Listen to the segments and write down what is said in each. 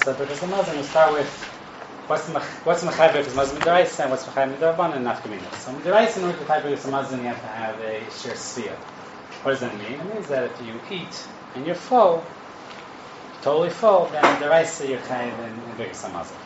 Masa, because the Mazin will start with what's Mechayiv Birkas Mazin Midaraisa and what's Mechayiv Midarabanan and Nafkamina. So Midaraisa, in order to type Birkas Mazin, you have to have a sheer Sfiyah. What does that mean? It means that if you eat and you're full, totally full, then Midaraisa you're Chayiv in Birkas Mazin.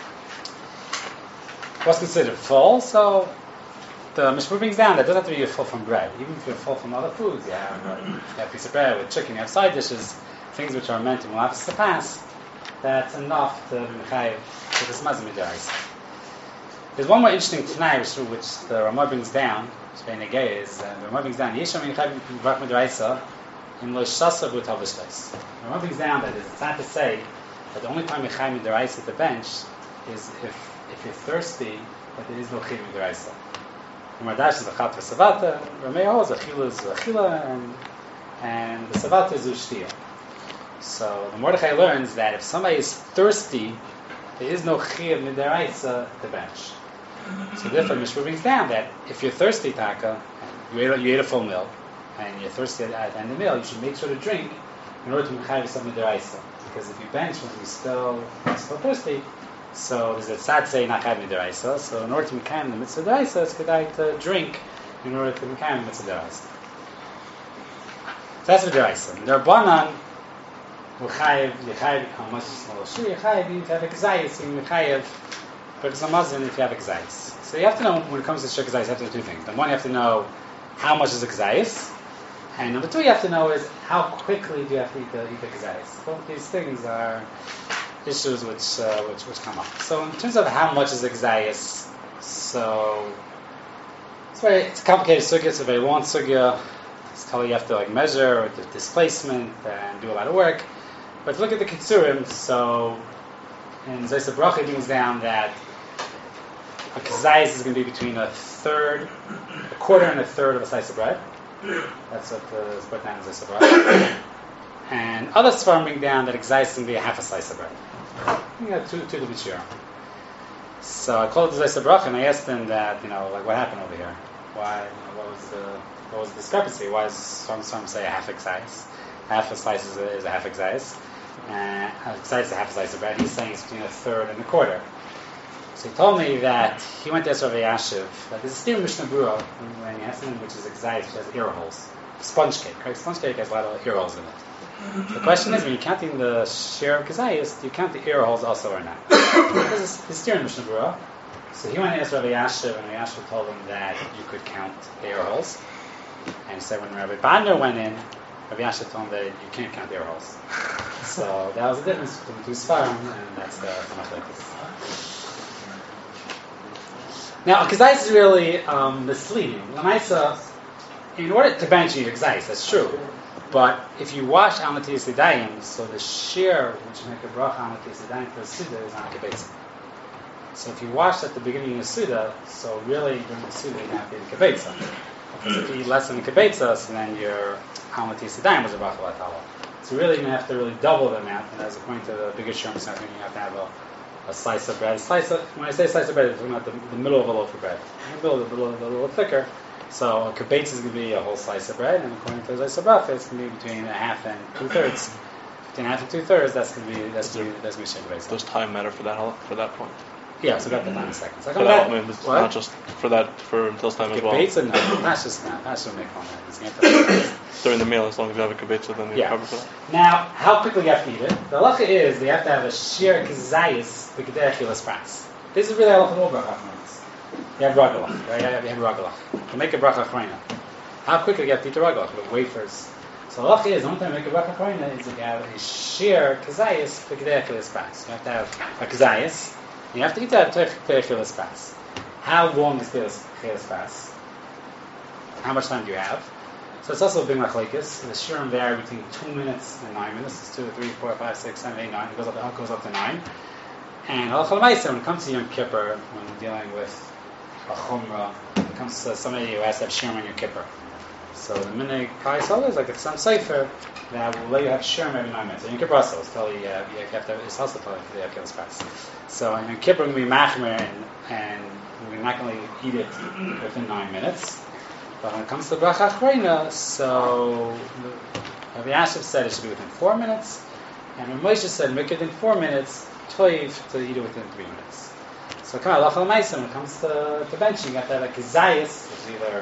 What's considered full? So the Mishmur brings down that it doesn't have to be full from bread. Even if you're full from other foods, you have a piece of bread with chicken, you have side dishes, things which are meant to Malachas to pass, that's enough to be Mechayiv Birkas Mazin Midaraisa. There's one more interesting Tanai which the Ramah brings down, which the Ramah brings down, Yesham Mechayiv Birkas Midaraisa in Lo Shasa B'Utav L'Shleis. The Ramah brings down that it's not to say that the only time Mechayiv Midaraisa at the bench is if you're thirsty, but there is no Chiv Midaraisa. Madash is a chat v'savata, Rameh holds achila is achila, and the savata is ushtiya. So the Mordechai learns that if somebody is thirsty, there is no chiyuv midaraisa at the bench. So therefore, Mishra brings down that if you're thirsty, Taka, and you ate a full meal, and you're thirsty at the end of the meal, you should make sure to drink in order to mechayiv some midaraisa. Because if you bench when you're still thirsty, so there's a tzad say not chayiv midaraisa. So in order to mekayim the mitzvah deraisa, it's good to drink in order to mekayim the mitzvah deraisa. So that's midaraisa. Derbanan, yechayiv how much yechayiv you have exayis, you yechayiv Birkas Hamazon if you have exayis. So you have to know when it comes to shir exayis, you have to know two things. Number one, you have to know how much is exayis, and number two, you have to know is how quickly do you have to eat the exayis. Both these things are issues which come up. So in terms of how much is exayis, so it's a complicated sugya. It's a very long sugya. It's how you have to measure the displacement and do a lot of work. But if you look at the kitzurim, so in Zayis Bracha it brings down that a kazayis is going to be between a quarter and a third of a slice of bread. That's what the split down in Zayis Bracha. And other Sfarim bring down that exayis is going to be a half a slice of bread. You got two different shiur. So I called the Zayis Bracha and I asked them that, what happened over here? Why? What was the discrepancy? Why does some say a half exayis? Half a slice is a half exayis. And exayis is a half a slice of bread. He's saying it's between a third and a quarter. So he told me that he went to Esrav Yashiv. That there's a steer Mishnah Berurah when he has something which is exayis, which has ear holes. Sponge cake, right? Sponge cake has a lot of ear holes in it. The question is, when you're counting the share of kazayis, do you count the ear holes also or not? This is his steer in Mishnah Berurah. So he went to ask Rabbi Yashiv, and Rabbi Yashiv told him that you could count the ear holes. And he said when Rabbi Badner went in, Rabbi Yashiv told him that you can't count the ear holes. So that was the difference between the two Sfarim, and that's the machlekes. Now, kazayis is really misleading. In order to bench, you need kazayis, that's true. But if you wash al natiyas yadayim, so the shear which you make a bracha al natiyas yadayim for the Suda is on a kibetza. So if you wash at the beginning of the Suda, so really during the Suda you have to eat a kibetza. Because if you eat less than a kibetza, so then your al natiyas yadayim was a bracha latala. So really you're going to have to really double the amount, and as according to the bigger Shem Sefim, you have to have a slice of bread. When I say slice of bread, I'm talking about the middle of a loaf of bread. The middle of a little thicker. So a kibetza is going to be a whole slice of bread, and according to Zayis Bracha, it's going to be between a half and 2/3. Between half and 2/3, that's going to be shir kibetza. Does time matter for that point? Yeah, so we got the time in seconds. For that, not just for until time as well. Kibetza, no, that's just make fun. During the meal, as long as you have a kibetza, then you're covered for that. Now, how quickly you have to eat it? The halacha is you have to have a shir kazayis b'kedei achilas pras. This is really halacha no bracha. You have ragalach, right? You have ragalach. To make a bracha achrayna, how quickly you have to eat the ragalach with wafers? So the halacha is the only time you make a bracha achrayna is if you have a shir kazayis b'kedei achilas pras. You have to have a kazayis. You have to eat that b'kedei achilas pras. How long is this achilas pras? How much time do you have? So it's also a big machlekes. The shiurim vary between 2 minutes and 9 minutes. It's 2, 3, 4, 5, 6, 7, 8, 9. It goes up to 9. And halacha l'maaseh, when it comes to Yom Kippur, when we're dealing with a chumrah, when it comes to somebody who has to have shiurim on Yom Kippur. So the minhag Kais is like it's some sefer that will let you have shiurim every 9 minutes. So Yom Kippur also is tell you have to. It's also telling you have to have kilas. So in Yom Kippur we're going to be machmer and we're not going to eat it within 9 minutes. But when it comes to bracha achrayna, so Rabbi Yashiv said it should be within 4 minutes, And when Moshe said, make it in 4 minutes, toiv to eat it within 3 minutes. So come on, when it comes to benching, you have to have a kizayis, which is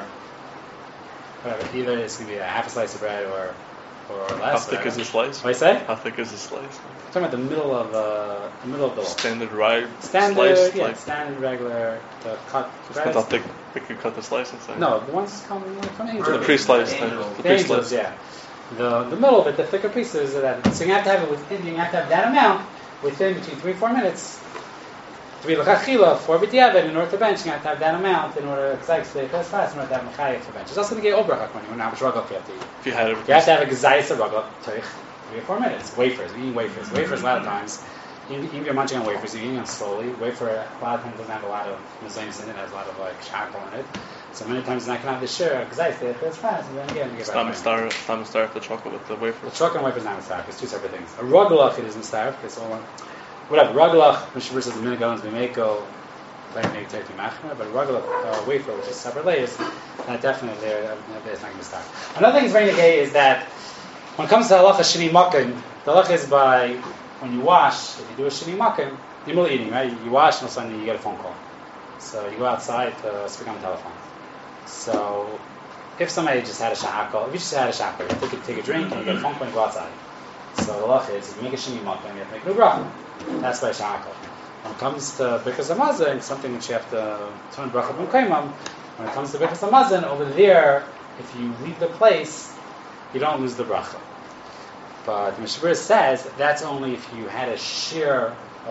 either it's going to be a half a slice of bread or less. How thick is the slice? What do you say? How thick is the slice? I'm talking about the middle of the standard standard, slice? Yeah, standard, regular, the cut. Depends how thick you cut the slice inside. No, the ones come angels. The pre-sliced thing. The pre-sliced, yeah. The middle of it, the thicker pieces of that. So you have to have it within. You have to have that amount within between 3 and 4 minutes. To be l'chachila for b'diavad in order to bench, you have to have that amount in order to stay fast in order to have mechayev for bench. It's also going to get obrach when you know how much raglav you have to eat. If you had it, you have to have a gezayis of raglav. 3 or 4 minutes. Wafers. We're eating wafers. Wafers a lot of times. Even if you're munching on wafers, you're eating them slowly. Wafer a lot of times doesn't have a lot of mezainis in it. It has a lot of like shackle in it. So many times it's not going to have the share because I say it's fast, and then again you get back. It's not mistarif the chocolate with the wafer. The chocolate and wafer is not mistarif. It's two separate things. A rugelach it is mistarif. It's all whatever. Rugelach, Mishnah says the minigons b'meiko, like make turkey machmer, but rugelach wafer, which is separate layers, that definitely there it's not going to mistarif. Another thing that's very negay is that when it comes to halacha shini makim, the halacha is by when you wash. If you do a shini makim, you're really eating, right? You wash, and all of a sudden you get a phone call. So you go outside to speak on the telephone. So, if somebody just had a shahakal, if you just had a shahakal, you take a drink and you get a phone call and go outside. So the law is, if you make a shini makom, you have to make a new bracha. That's by shahakal. When it comes to Birkas Hamazon, it's something which you have to turn bracha b'mkaimam. When it comes to Birkas Hamazon, over there, if you leave the place, you don't lose the bracha. But Mishabur says that's only if you had a share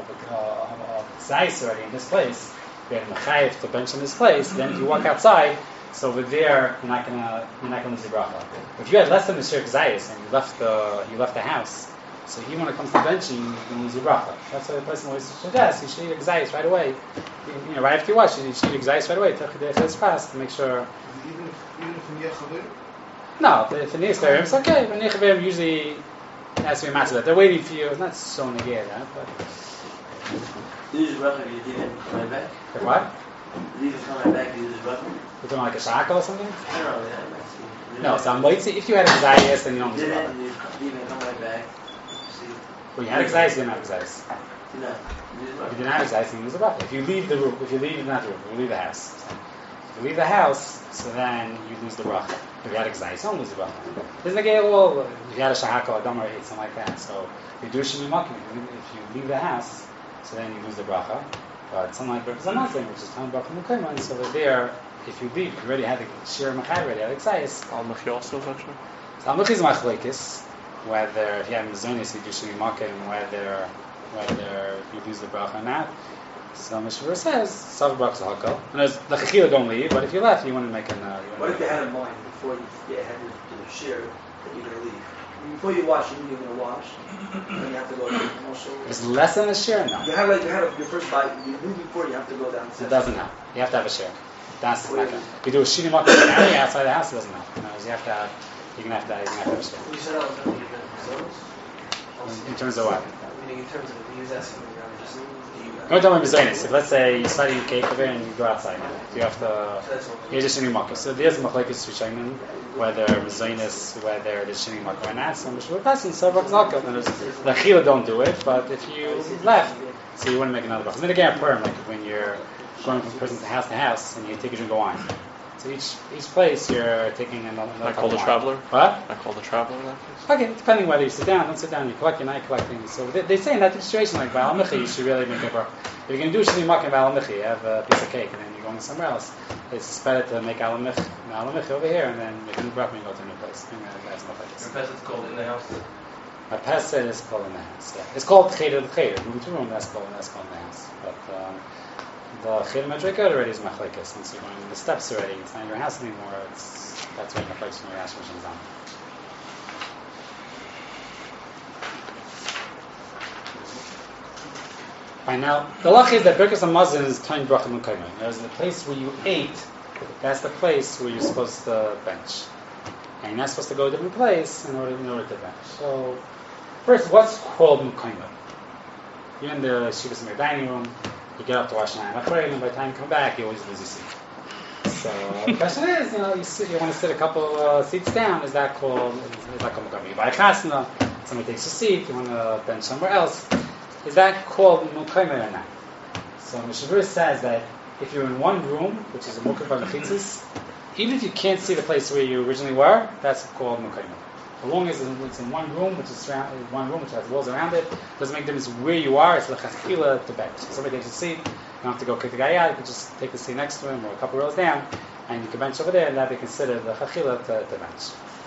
of zayis already in this place. You had a mechayev to bench in this place. Then if you walk outside. So over there, you're not gonna lose the bracha. If you had less than the shirk zayis and you left the house, so even when it comes to benching, you're gonna lose your bracha. That's why the person always suggests you should eat a zayis right away. Right after you wash, you should eat a zayis right away. To make sure. Even if in Yechalim? No, if in Yisrael, it's okay. But Yechalim usually has to be a matter that they're waiting for you. It's not so negated, but. This is bracha you didn't come back. What? Leave it coming back, you just bracha. You're talking like a shaka or something? I don't know, yeah. No, so I'm waiting. If you had anxiety, then you don't lose the bracha. Leave it come right back. See. Well, you had anxiety, you didn't have anxiety. No. If you didn't have anxiety, you lose the bracha. If you leave the room, not the room, you leave the house. If you leave the house, so then you lose the bracha. If you had anxiety, you don't lose the bracha. There's like if you had a shahaka, a damar, or something like that. So if you do shemi makim, if you leave the house, so then you lose the bracha. But something like Birkas Hamazon, which is time bracha mukayman, so that there, if you leave, you already had the shir machai, already had excites. Al-Machi also eventually? So Al-Machi is machlekes, whether if you have mizonis, you do shemi makim, whether you lose the bracha or not. So Mishra says, Sav bracha hakal. And there's the chachila don't leave, but if you left, you want to make an. What if you had in mind before you get ahead to the shir that you're going to leave? Before you wash, you knew you were going to wash, and then you have to go down. It's less than a share? No. You had your first bite, you knew before you have to go down. It doesn't help. You have to have a share. That's not good. If you do a shini makim in an area outside the house, it doesn't help. No, you have to have, you're going to have to have a share. You said that was going to be In terms of what? Meaning in terms of if you use that something around just Don't tell me mizonis. If let's say you're studying cake over and you go outside, you have to. You're just shini makim. So there's machlekes rishonim, whether mizonis, whether the shini makim or not. So mishmur person sabrak zakal. And the chila don't do it, but if you left, so you want to make another bracha. Then again, purim, like when you're going from person to house and you take a drink of wine. So each place you're taking another. I call the traveler. What? I call the traveler in that case. Okay, depending whether you sit down, don't sit down, you collect your night collecting. So they say in that situation, like Baal Michi, you should really make a bracha. If you're going to do shini makim Baal Michi, you have a piece of cake and then you're going somewhere else, it's better to make Baal Michi over here and then make a new bracha when you go to a new place. That's not like this. Your pesach is called in the house? A pesach is called in the house, yeah. It's called cheder l'cheder, room to room, that's called in the house. But the cheder madrika already is machlekes, since you're going in the steps already, it's not in your house anymore, that's where machlekes from your house is on. Right now, the lach is that Birkas Hamazon is time bracha mukayman. There's the place where you ate, that's the place where you're supposed to bench. And you're not supposed to go to a different place in order to bench. So, first, what's called mukayman? You're in the shivas in your dining room, you get up to wash your hands, and by the time you come back, you always lose your seat. So, the question is, you want to sit a couple seats down, is that called mukayman? You buy a chasna, somebody takes a seat, you want to bench somewhere else. Is that called Mukaymer or not? So Mishabur says that if you're in one room, which is a Mukaymer by Mechitzis, even if you can't see the place where you originally were, that's called Mukaymer. As long as it's in one room, which is surrounded, one room which has walls around it, doesn't make a difference where you are. It's lechachila to bench. So somebody takes a seat, you don't have to go kick the guy out. You can just take the seat next to him or a couple rows down, and you can bench over there, and that be considered lechachila to bench.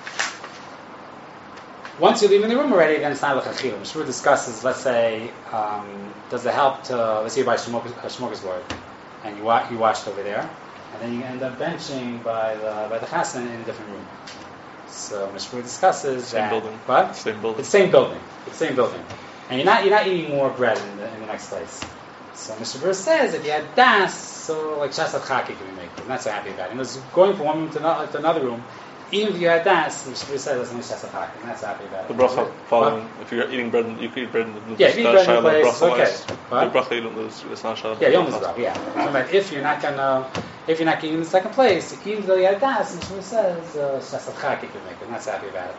Once you leave in the room already, then it's not lechachila. Mishmur discusses, let's say, does it help to, let's say you buy a smorgasbord, and you washed over there, and then you end up benching by the chassan in a different room. So Mishmur discusses Same that. building. What? Same building. It's the same building. It's the same building. And you're not eating more bread in the next place. So Mishmur says if you had das, so like Shasat Chaki can be made. I'm not so happy about it. And it's going from one room to another room. Even if you had das, Mishmur says that's only Shasat Chaki. I'm not so happy about it. The bracha following, if you're eating bread, you could eat bread in the Yeah, if you eat bread in the place, it's okay. What? The bracha you don't lose. It's not shalom. Yeah, you don't lose bracha. Yeah. But if you're not getting in the second place, even though you had das, Mishmur says Shasat Chaki can make it. I'm not so happy about it.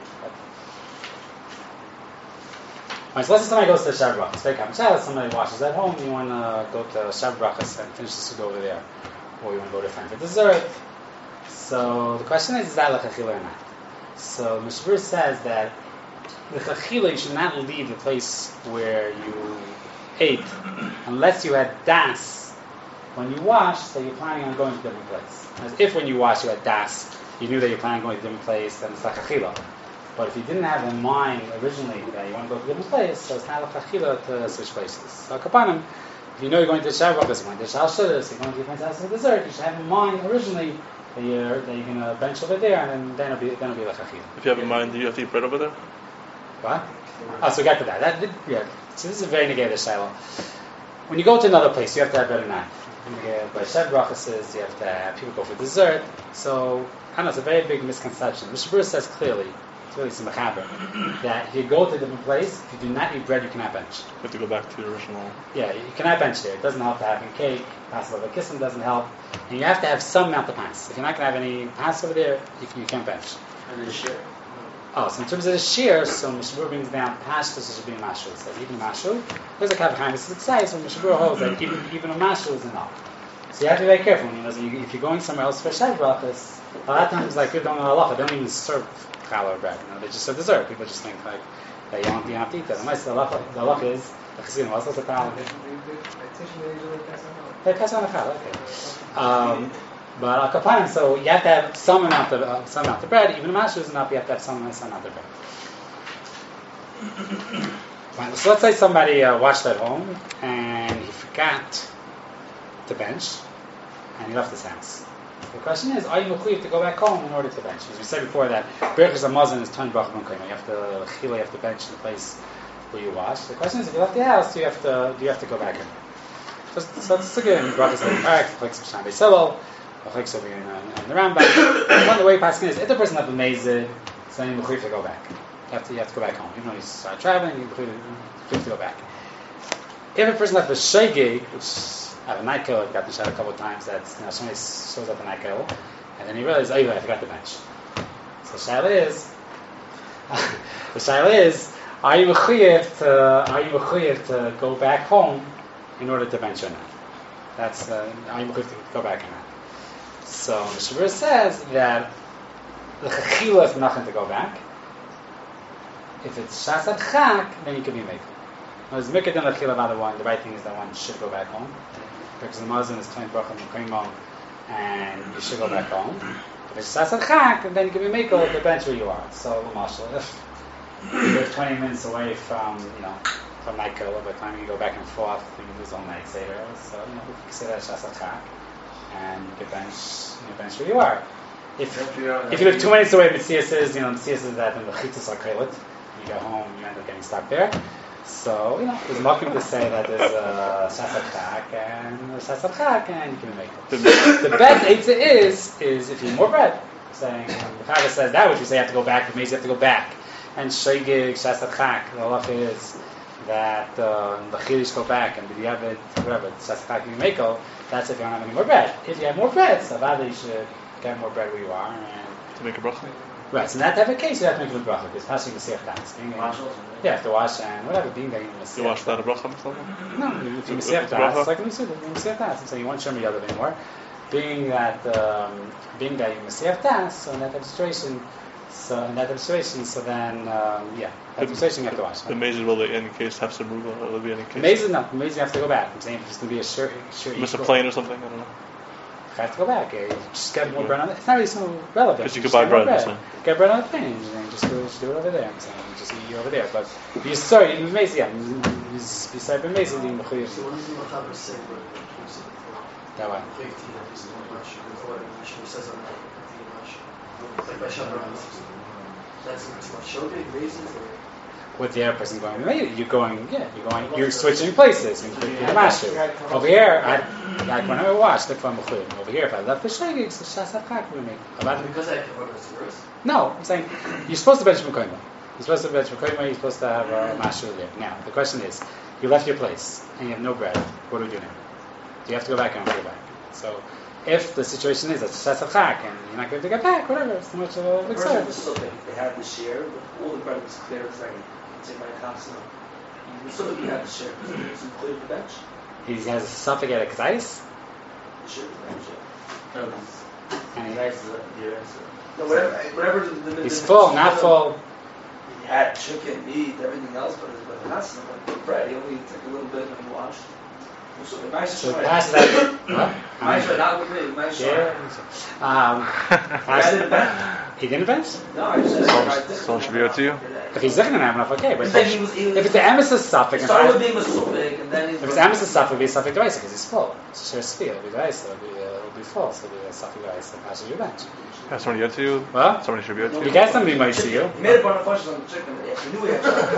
Right, so let's say somebody goes to Shav Brachas. Very common. Somebody washes at home. You want to go to Shav Brachas and finish the suda over there, or you want to go to a friend for dessert. So the question is that lechachila or not? So Mishmur says that lechachila you should not leave the place where you ate unless you had das when you washed that you're planning on going to a different place. As if when you washed you had das, you knew that you're planning on going to a different place, then it's lechachila. But if you didn't have in mind originally that you want to go to a different place, so it's not lechachila to switch places. So kapanim, if you know you're going to Shav Brachas, you're going to Shal Shuddas, you're going to your friend's house for dessert, you should have in mind originally that you're going to bench over there, and then it'll be lechachila. If you have in mind, do you have to eat bread over there? What? Oh, so we got to that. Yeah. So this is a very negative shiloh. When you go to another place, you have to have bread or not. By Shav Brachas, you have to have people go for dessert. So I don't know. It's a very big misconception. Mishmur says clearly. It's really some machaber, that if you go to a different place, if you do not eat bread, you cannot bench. You have to go back to your original. Yeah, you cannot bench there. It doesn't help to having cake. Passover kissim doesn't help. And you have to have some amount of pans. If you're not going to have any pans over there, you can't bench. And then share. Oh, so in terms of the shear, so Mishmur brings down pashtus should be mashu. It says even mashu. There's a kavachayim. This is exciting. So Mishmur holds that even a mashu is enough. So you have to be very careful. If you're going somewhere else for Shav Brachas, a lot of times like you don't know halacha. They don't even serve challah or bread. They just serve dessert. People just think like that you have to eat that. Unless the halacha is the chassidim also the challah. They pass on the challah. Okay. But al kapanim, so you have to have some amount of bread. Even a mashu is enough. You have to have some amount of bread. Fine. So let's say somebody watched at home and he forgot to bench and he left his house. The question is, are you mechuyev to go back home in order to bench? As we said before, that berachos hamazon is ton bracha b'mkayim. You have to bench in the place where you wash. The question is, if you left the house, do you have to go back in? So let's look at it in brachos like parak, like Sham Beisabel, like over here in the Rambam. One of the way passing is, if the person left the mezid, so then you mechuyev to go back. You have to go back home. Even though you start traveling, you mechuyev to go back. If a person left the shaygig, which I have a night kill, I've got the shot a couple of times that somebody shows up a night kill, and then he realizes, I forgot to bench. So the shaila is, are you mechuyev to go back home in order to bench or not? That's are you mechuyev to go back or not? So the Shabbat says that the chachila is nothing to go back. If it's shasad chak, then you can be makel. There's mikad and lechila about the one. The right thing is that one should go back home. Because the Muslim is trying bracha mekayim, and you should go back home. If it's sasad chak, then you can be makel the bench where you are. So l'mashal, if you live 20 minutes away from night kill, by the time you go back and forth, you lose all night seder. So we can say that sasad chak, and you can bench where you are. If you live 2 minutes away, Mitzias is that in the chitzas are kailit. You go home, you end up getting stuck there. So, there's a mocking to say that there's a shasad chak and you can make it. The best eitzah is if you eat more bread. Saying, the Chaga says that, which we say you have to go back, it means you have to go back. And shaygig, shasad chak, the halacha is that the chilish go back, and the yavid, whatever, shasad chak you make it, that's if you don't have any more bread. If you have more bread, so rather you should get more bread where you are. And to make a bracha? Right, so in that type of case, you have to make a bracha because Hashim Masech Das. Wash also, Yeah, you have to wash and whatever, being that you Masech. You wash that a bracha or something? No, if you Masech Das, Bracha? it's like a Masech Das. I'm saying you won't show me other anymore. Being that you Masech Das, so in that type of situation, so then, yeah, that situation you have to wash. The mazes will in case have some ruba, or will be any case. Amazing, no, amazing. You have to go back. I'm saying if it's going to be a shirt. Miss a plane or something, I don't know. You have to go back. You just get more bread on it. It's not really so relevant. Because you Just could buy get more bread, so. Get bread on the plane and just do it over there. I'm saying just eat over there. But you sorry, you amazing. Yeah, besides amazing, you mechuyev. So what does the Machaber say about That way. That's too much showing raisins or With the other person going, you're switching places. You're mashing. Over here, like when I watch the Kvam B'chuyev. Over here, if I left the shagig, it's the Shas HaChak with me. because I can order it's worse. No, I'm saying you're supposed to bench Mekoima. You're supposed to bench Mekoima. You're supposed to have a mashu there. Now the question is, you left your place and you have no bread. What do we do now? Do you have to go back and go back? So, if the situation is it's Shas HaChak and you're not going to get back, whatever, it's too much of a big The person service. was still big. They had the share, but all the bread was clear. It's ready. It's in my house now. You still you have the share. It's included the bench. He has a suffix at a k'zais, The share is the bench. Yeah. and No, whatever the he's full, not full. He had chicken, meat, everything else, but it's not like bread. He only took a little bit and he washed. So the nice So passes that. What? Nice, but not with me. Nice. Yeah. I didn't bench. He didn't bench. No, I just said right there. Someone should be able to you. If he's looking at him, enough, okay. But It's like he was if it's the emesis suffix, It started with being a so big, and then if it's emesis suffix, it'll be a suffix device because he's full. It's a share it'll be device, it'll be full, so it'll be a suffix device that passes your bench. Has somebody yet to you? What? Somebody should be able to You you. guys don't be much to you. He made a bunch of fudges on the chicken. He knew he had chicken.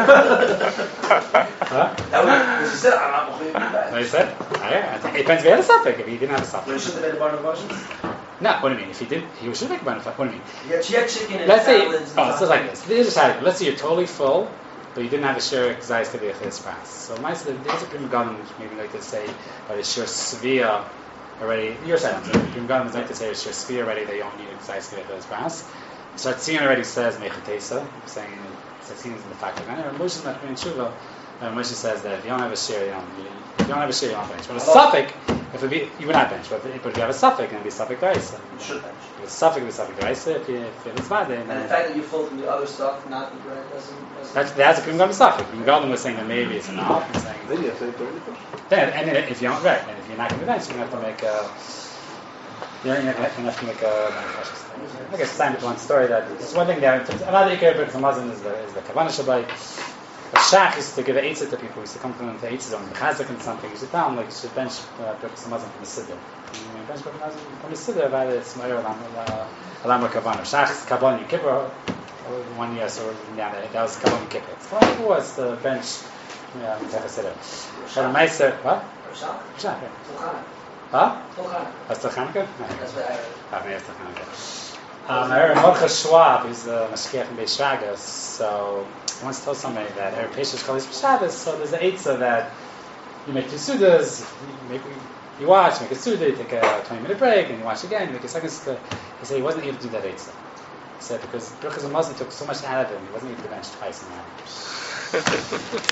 Huh? That was because he said, "I'm not going to do No, that." he said, it depends if he had a suffix. If he didn't have a So he suffix. shouldn't have made a bunch of fudges. No, what do you mean? If he did, he should make a benefit. What do you mean? She had chicken and Let's say, salads. it's just like this. This is how, let's say you're totally full, but you didn't have a share k'zais to be a chizpras. So there's a prima gun, maybe like to say, but a share svia already, your side, I'm saying, prima gun is like to say a share svia already, they don't need a k'zais to be a chizpras. So Tzin already says mechatesa, saying, Tzin is in the fact of Ghana, and Moshe is not doing tshuva, and Moshe says that if you don't have a share, you don't bench. But a suffix, if it be, you would not bench, but if you have a suffix, then it'd be a suffix d'oraisa. You should bench. If it's suffix, it'd be suffix d'oraisa. If it's not, then And the fact that you fold from the other stuff, not the bread, doesn't. that's a Prima Gun Suffix. Prima Gun was saying that maybe it's enough. And saying, Then you have to eat the only fish. then, and then if you don't, right, and if you're not going to bench, you're going to have to make a. You're going to have to make a. I guess it's time to one story that there's one thing there. Another ikar but Muslim is the kavanah shabai. A shach used to give an eitzah to people. He used to come to them to eitzah on the chazik and something. He used to tell them like you should bench Birkas Hamazon from the siddur. Bench Birkas Hamazon from the siddur about it's Meir Alam Kavanah. Shach is Kabbalah Yom Kippur. 1 year, so yeah, that was Kabbalah Yom Kippur. It was the bench. Yeah, Mitzvah Siddur. But a Meister, what? Shach? Shach. Tulchana. Huh? Tulchana. That's the Chanukah? That's what I heard. I mean, that's the Chanukah. I heard Mordechai Schwab, who's the Mashkiach in Beis Shagas, so I once told somebody that Erev Pesach Kalis Shabbos, so there's an eitzah that you make two sudas, you watch, make a suda, you take a 20-minute break, and you watch again, you make a second suda. He said he wasn't able to do that eitzah. He said because Birkas Hamazon took so much out of him, he wasn't able to bench twice in an hour.